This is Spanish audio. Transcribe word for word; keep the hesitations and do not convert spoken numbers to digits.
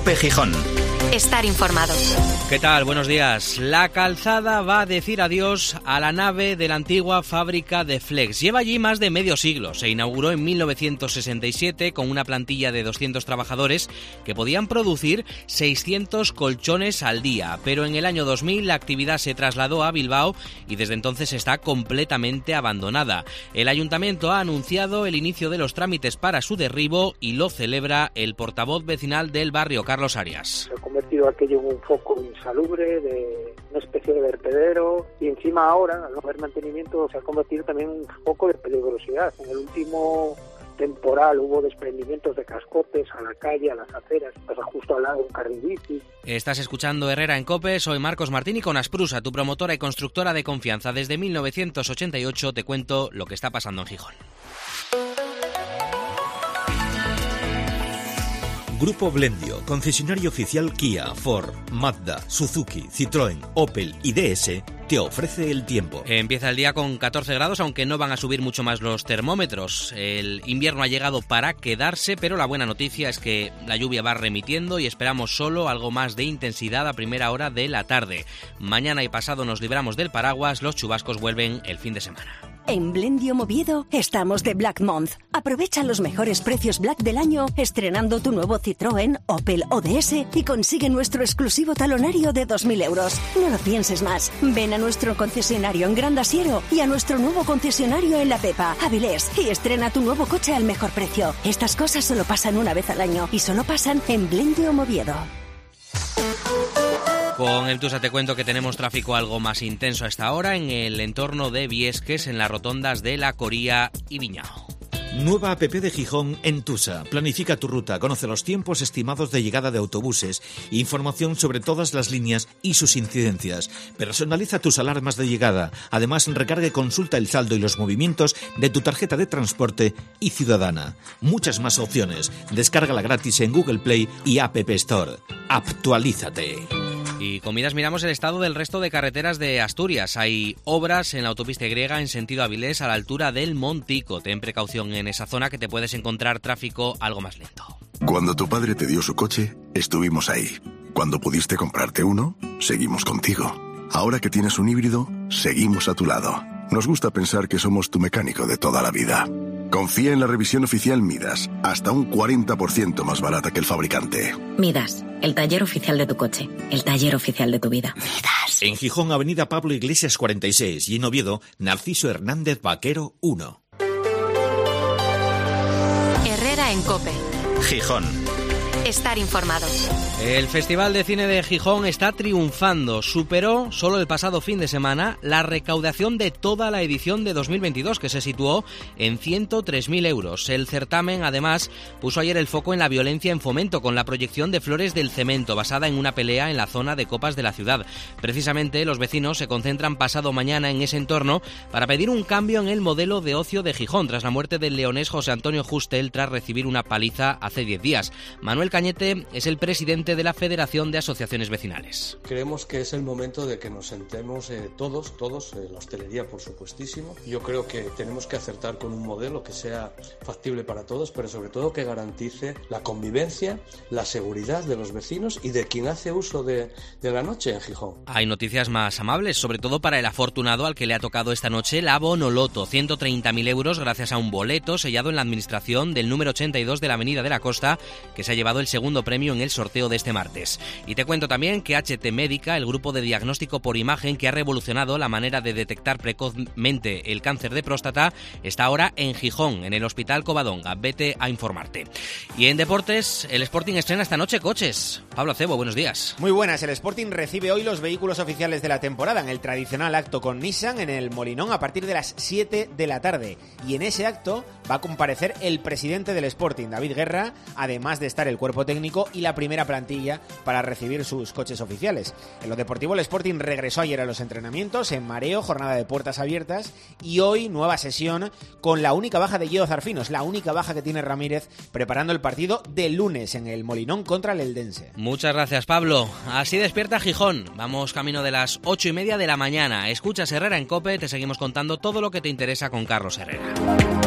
COPE Gijón. Estar informado. ¿Qué tal? Buenos días. La Calzada va a decir adiós a la nave de la antigua fábrica de Flex. Lleva allí más de medio siglo. Se inauguró en mil novecientos sesenta y siete con una plantilla de doscientos trabajadores que podían producir seiscientos colchones al día. Pero en el año dos mil la actividad se trasladó a Bilbao y desde entonces está completamente abandonada. El ayuntamiento ha anunciado el inicio de los trámites para su derribo y lo celebra el portavoz vecinal del barrio, Carlos Arias. Se ha convertido aquello en un foco insalubre, de una especie de vertedero, y encima ahora, al no haber mantenimiento, se ha convertido también en un foco de peligrosidad. En el último temporal hubo desprendimientos de cascotes a la calle, a las aceras, pasa justo al lado de un carril bici. Estás escuchando Herrera en COPE, soy Marcos Martín y con Asprusa, tu promotora y constructora de confianza. Desde mil novecientos ochenta y ocho te cuento lo que está pasando en Gijón. Grupo Blendio, concesionario oficial Kia, Ford, Mazda, Suzuki, Citroën, Opel y D S, te ofrece el tiempo. Empieza el día con catorce grados, aunque no van a subir mucho más los termómetros. El invierno ha llegado para quedarse, pero la buena noticia es que la lluvia va remitiendo y esperamos solo algo más de intensidad a primera hora de la tarde. Mañana y pasado nos libramos del paraguas, los chubascos vuelven el fin de semana. En Blendio Moviedo estamos de Black Month. Aprovecha los mejores precios Black del año estrenando tu nuevo Citroën, Opel o D S y consigue nuestro exclusivo talonario de dos mil euros. No lo pienses más. Ven a nuestro concesionario en Gran Asiero y a nuestro nuevo concesionario en La Pepa, Avilés, y estrena tu nuevo coche al mejor precio. Estas cosas solo pasan una vez al año y solo pasan en Blendio Moviedo. Con el Tusa te cuento que tenemos tráfico algo más intenso a esta hora en el entorno de Viesques, en las rotondas de La Coría y Viñao. Nueva app de Gijón en Tusa. Planifica tu ruta, conoce los tiempos estimados de llegada de autobuses, información sobre todas las líneas y sus incidencias. Personaliza tus alarmas de llegada. Además, recarga y consulta el saldo y los movimientos de tu tarjeta de transporte y ciudadana. Muchas más opciones. Descárgala gratis en Google Play y App Store. Actualízate. Y con miras miramos el estado del resto de carreteras de Asturias. Hay obras en la autopista Y en sentido Avilés a la altura del Montico. Ten precaución en esa zona que te puedes encontrar tráfico algo más lento. Cuando tu padre te dio su coche, estuvimos ahí. Cuando pudiste comprarte uno, seguimos contigo. Ahora que tienes un híbrido, seguimos a tu lado. Nos gusta pensar que somos tu mecánico de toda la vida. Confía en la revisión oficial Midas, hasta un cuarenta por ciento más barata que el fabricante. Midas, el taller oficial de tu coche, el taller oficial de tu vida. Midas. En Gijón, avenida Pablo Iglesias cuarenta y seis, y en Oviedo, Narciso Hernández Vaquero uno. Herrera en COPE. Gijón. Estar informado. El Festival de Cine de Gijón está triunfando. Superó solo el pasado fin de semana la recaudación de toda la edición de dos mil veintidós, que se situó en ciento tres mil euros. El certamen, además, puso ayer el foco en la violencia en Fomento, con la proyección de Flores del Cemento, basada en una pelea en la zona de Copas de la ciudad. Precisamente, los vecinos se concentran pasado mañana en ese entorno para pedir un cambio en el modelo de ocio de Gijón, tras la muerte del leonés José Antonio Justel, tras recibir una paliza hace diez días. Manuel Cañete es el presidente de la Federación de Asociaciones Vecinales. Creemos que es el momento de que nos sentemos eh, todos, todos, eh, la hostelería por supuestísimo. Yo creo que tenemos que acertar con un modelo que sea factible para todos, pero sobre todo que garantice la convivencia, la seguridad de los vecinos y de quien hace uso de, de la noche en Gijón. Hay noticias más amables, sobre todo para el afortunado al que le ha tocado esta noche la Bonoloto, ciento treinta mil euros gracias a un boleto sellado en la administración del número ochenta y dos de la Avenida de la Costa, que se ha llevado el segundo premio en el sorteo de este martes. Y te cuento también que H T Médica, el grupo de diagnóstico por imagen que ha revolucionado la manera de detectar precozmente el cáncer de próstata, está ahora en Gijón, en el Hospital Covadonga. Vete a informarte. Y en deportes, el Sporting estrena esta noche coches. Pablo Acebo, buenos días. Muy buenas. El Sporting recibe hoy los vehículos oficiales de la temporada en el tradicional acto con Nissan en el Molinón a partir de las siete de la tarde. Y en ese acto va a comparecer el presidente del Sporting, David Guerra, además de estar el cuerpo técnico y la primera plantilla para recibir sus coches oficiales. En lo deportivo, el Sporting regresó ayer a los entrenamientos en mareo, jornada de puertas abiertas, y hoy nueva sesión con la única baja de Gio Zarfinos, la única baja que tiene Ramírez, preparando el partido del lunes en el Molinón contra el Eldense. Muchas gracias, Pablo. Así despierta Gijón. Vamos camino de las ocho y media de la mañana. Escuchas Herrera en COPE, te seguimos contando todo lo que te interesa con Carlos Herrera.